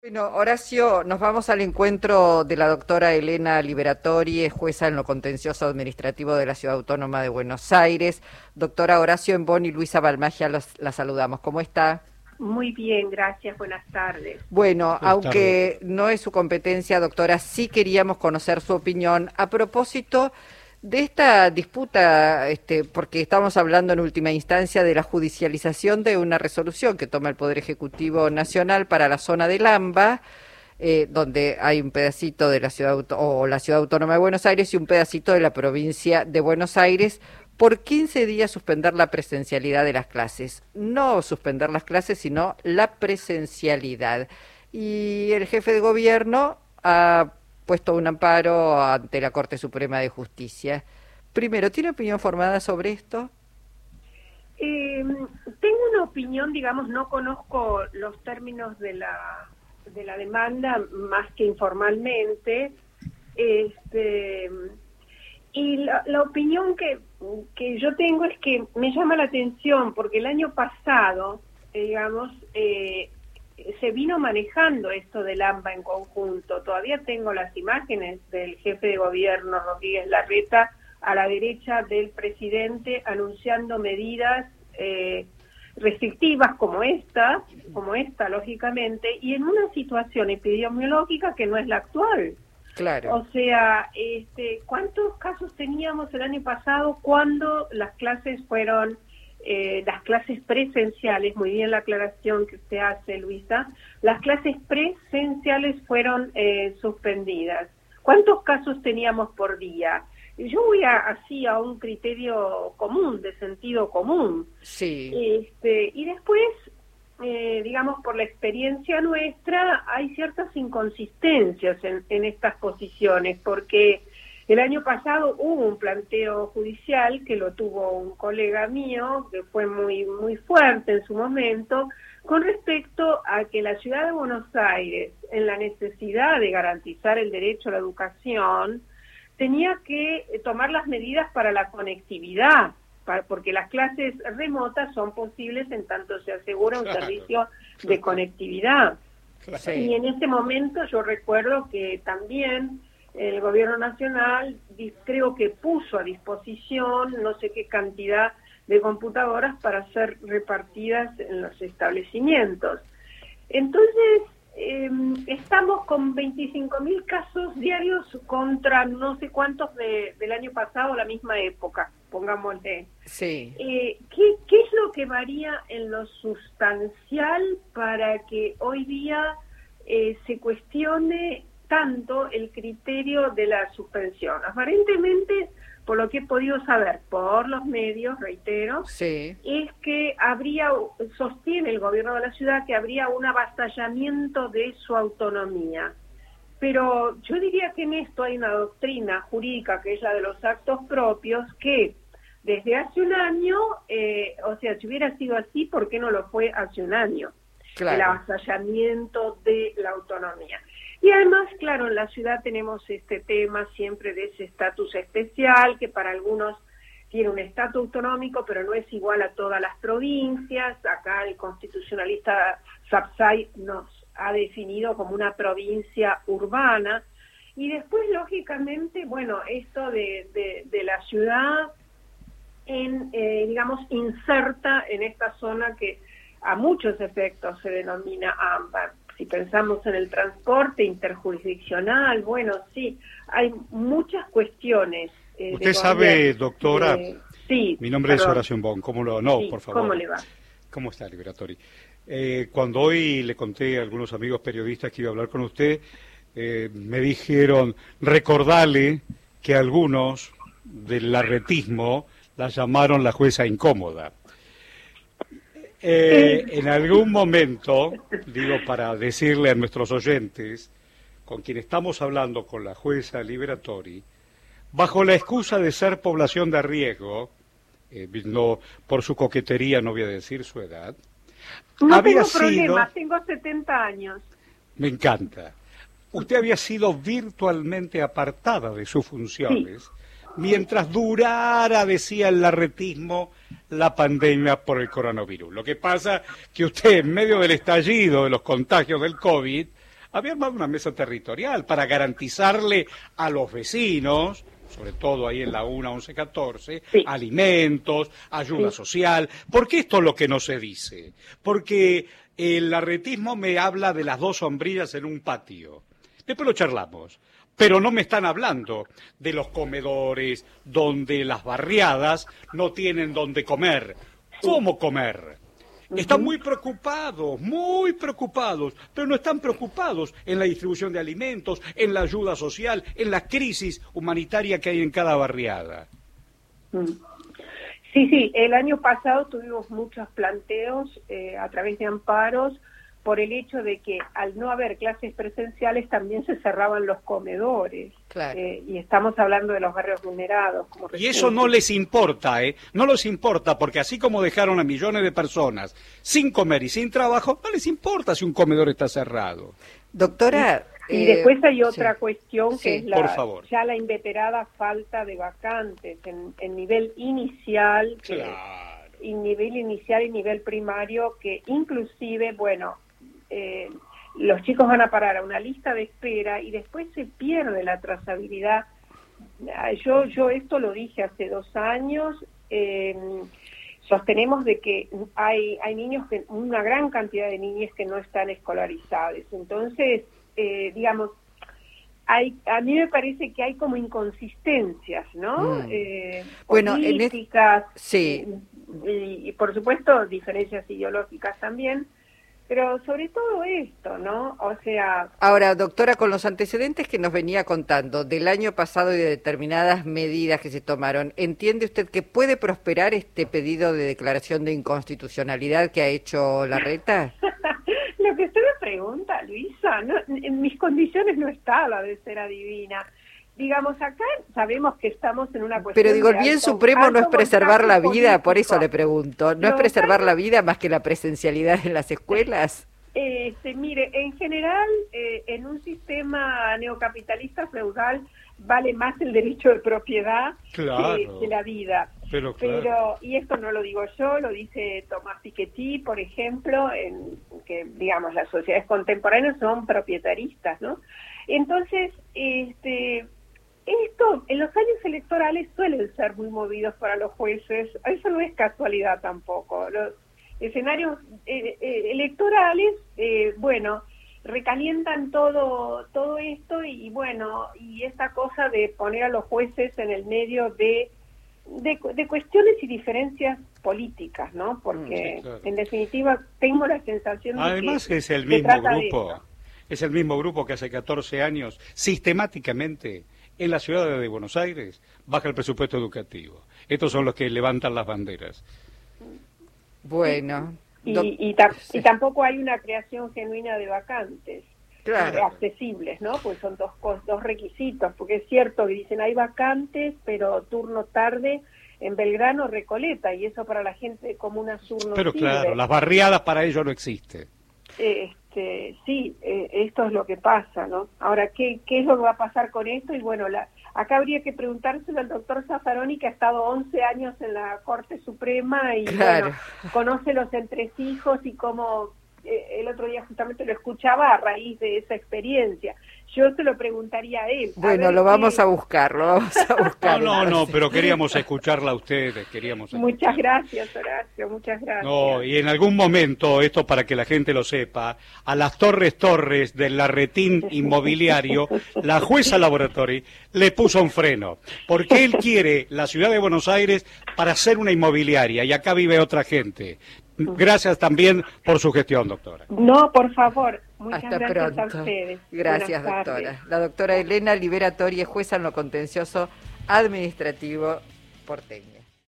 Bueno, Horacio, nos vamos al encuentro de la doctora Elena Liberatori, es jueza en lo contencioso administrativo de la Ciudad Autónoma de Buenos Aires. Doctora Horacio Embón y Luisa Balmagia la saludamos. ¿Cómo está? Muy bien, gracias. Buenas tardes. Bueno, Buenas tardes. aunque no es su competencia, doctora, sí queríamos conocer su opinión a propósito de esta disputa, porque estamos hablando en última instancia de la judicialización de una resolución que toma el Poder Ejecutivo Nacional para la zona del AMBA, donde hay un pedacito de la la Ciudad Autónoma de Buenos Aires y un pedacito de la provincia de Buenos Aires, por 15 días suspender la presencialidad de las clases. No suspender las clases, sino la presencialidad. Y el jefe de gobierno ha puesto un amparo ante la Corte Suprema de Justicia. Primero, ¿tiene opinión formada sobre esto? Tengo una opinión, digamos, no conozco los términos de la demanda más que informalmente. Y la opinión que yo tengo es que me llama la atención porque el año pasado, digamos, se vino manejando esto del AMBA en conjunto. Todavía tengo las imágenes del jefe de gobierno, Rodríguez Larreta, a la derecha del presidente, anunciando medidas restrictivas como esta, lógicamente, y en una situación epidemiológica que no es la actual. Claro. O sea, ¿cuántos casos teníamos el año pasado cuando las clases fueron las clases presenciales? Muy bien la aclaración que usted hace, Luisa. Las clases presenciales fueron suspendidas. ¿Cuántos casos teníamos por día? Yo voy así a un criterio común, de sentido común. Sí. Y después, digamos, por la experiencia nuestra, hay ciertas inconsistencias en estas posiciones, porque el año pasado hubo un planteo judicial que lo tuvo un colega mío, que fue muy, muy fuerte en su momento, con respecto a que la Ciudad de Buenos Aires, en la necesidad de garantizar el derecho a la educación, tenía que tomar las medidas para la conectividad, porque las clases remotas son posibles en tanto se asegura un servicio de conectividad. Sí. Y en ese momento yo recuerdo que también el gobierno nacional creo que puso a disposición no sé qué cantidad de computadoras para ser repartidas en los establecimientos. Entonces, estamos con 25.000 casos diarios contra no sé cuántos del año pasado, la misma época, pongámosle. Sí. ¿Qué es lo que varía en lo sustancial para que hoy día se cuestione tanto el criterio de la suspensión? Aparentemente, por lo que he podido saber por los medios, reitero, Sí. es que sostiene el gobierno de la ciudad que habría un avasallamiento de su autonomía. Pero yo diría que en esto hay una doctrina jurídica, que es la de los actos propios, que desde hace un año, o sea, si hubiera sido así, ¿por qué no lo fue hace un año? Claro. El avasallamiento de la autonomía. Y además, claro, en la ciudad tenemos este tema siempre de ese estatus especial, que para algunos tiene un estatus autonómico, pero no es igual a todas las provincias. Acá el constitucionalista Sapsay nos ha definido como una provincia urbana. Y después, lógicamente, bueno, esto de la ciudad, digamos, inserta en esta zona que a muchos efectos se denomina AMBA. Si pensamos en el transporte interjurisdiccional, bueno, sí, hay muchas cuestiones. Usted sabe, doctora, sí, mi nombre es perdón. Horacio Embón, No, Sí, por favor. ¿cómo le va? ¿Cómo está, Liberatori? Cuando hoy le conté a algunos amigos periodistas que iba a hablar con usted, me dijeron, recordale que algunos del larretismo la llamaron la jueza incómoda. En algún momento, digo para decirle a nuestros oyentes, con quien estamos hablando con la jueza Liberatori, bajo la excusa de ser población de riesgo, no, por su coquetería no voy a decir su edad, No había tengo problemas, tengo 70 años. Me encanta, usted había sido virtualmente apartada de sus funciones, mientras durara, decía el larretismo, la pandemia por el coronavirus. Lo que pasa que usted, en medio del estallido de los contagios del COVID, había armado una mesa territorial para garantizarle a los vecinos, sobre todo ahí en la 1, 11, 14, sí, alimentos, ayuda social. ¿Por qué esto es lo que no se dice? Porque el arretismo me habla de las 2 sombrillas en un patio. Después lo charlamos. Pero no me están hablando de los comedores donde las barriadas no tienen dónde comer. ¿Cómo comer? Están muy preocupados, pero no están preocupados en la distribución de alimentos, en la ayuda social, en la crisis humanitaria que hay en cada barriada. Sí, el año pasado tuvimos muchos planteos a través de amparos por el hecho de que al no haber clases presenciales también se cerraban los comedores. Claro. Y estamos hablando de los barrios vulnerados. Y eso no les importa, no les importa, porque así como dejaron a millones de personas sin comer y sin trabajo, no les importa si un comedor está cerrado. Doctora... Y después hay otra cuestión que es ya la inveterada falta de vacantes en nivel inicial, y nivel primario, que inclusive, los chicos van a parar a una lista de espera y después se pierde la trazabilidad. Yo esto lo dije hace 2 años, sostenemos de que hay niños, una gran cantidad de niños que no están escolarizados. Entonces, a mí me parece que hay como inconsistencias, ¿no? Políticas, sí. Y por supuesto diferencias ideológicas también, pero sobre todo esto, ¿no? O sea... Ahora, doctora, con los antecedentes que nos venía contando del año pasado y de determinadas medidas que se tomaron, ¿entiende usted que puede prosperar este pedido de declaración de inconstitucionalidad que ha hecho Larreta? Lo que usted me pregunta, Luisa, no, en mis condiciones no estaba de ser adivina. Digamos, acá sabemos que estamos en una cuestión... Pero digo, el bien supremo no es preservar la vida, por eso le pregunto. ¿No es preservar la vida más que la presencialidad en las escuelas? Mire, en general, en un sistema neocapitalista feudal vale más el derecho de propiedad que la vida. Pero, y esto no lo digo yo, lo dice Tomás Piketty, por ejemplo, que, digamos, las sociedades contemporáneas son propietaristas, ¿no? Entonces, esto, en los años electorales suelen ser muy movidos para los jueces, eso no es casualidad tampoco. Los escenarios electorales, recalientan todo esto y esta cosa de poner a los jueces en el medio de cuestiones y diferencias políticas, ¿no? Porque en definitiva tengo la sensación de además que es el mismo grupo que hace 14 años sistemáticamente en la ciudad de Buenos Aires baja el presupuesto educativo. Estos son los que levantan las banderas. Bueno. Y tampoco hay una creación genuina de vacantes accesibles, ¿no? Pues son dos requisitos, porque es cierto que dicen hay vacantes, pero turno tarde en Belgrano, Recoleta, y eso para la gente como una sur no pero sirve. Claro, las barriadas para ellos no existen. Esto es lo que pasa, ¿no? Ahora, ¿qué es lo que va a pasar con esto? Y bueno, acá habría que preguntárselo al doctor Zaffaroni, que ha estado 11 años en la Corte Suprema y conoce los entresijos y cómo el otro día justamente lo escuchaba a raíz de esa experiencia. Yo se lo preguntaría a él. Bueno, lo vamos a buscar. No, pero queríamos escucharla a ustedes, Muchas gracias, Horacio, muchas gracias. No, y en algún momento, esto para que la gente lo sepa, a las torres del Larretín inmobiliario, la jueza Laboratory le puso un freno, porque él quiere la ciudad de Buenos Aires para ser una inmobiliaria, y acá vive otra gente. Gracias también por su gestión, doctora. No, por favor. Muchas Hasta gracias pronto. a ustedes. Gracias, doctora. La doctora Elena Liberatori es jueza en lo contencioso administrativo porteño.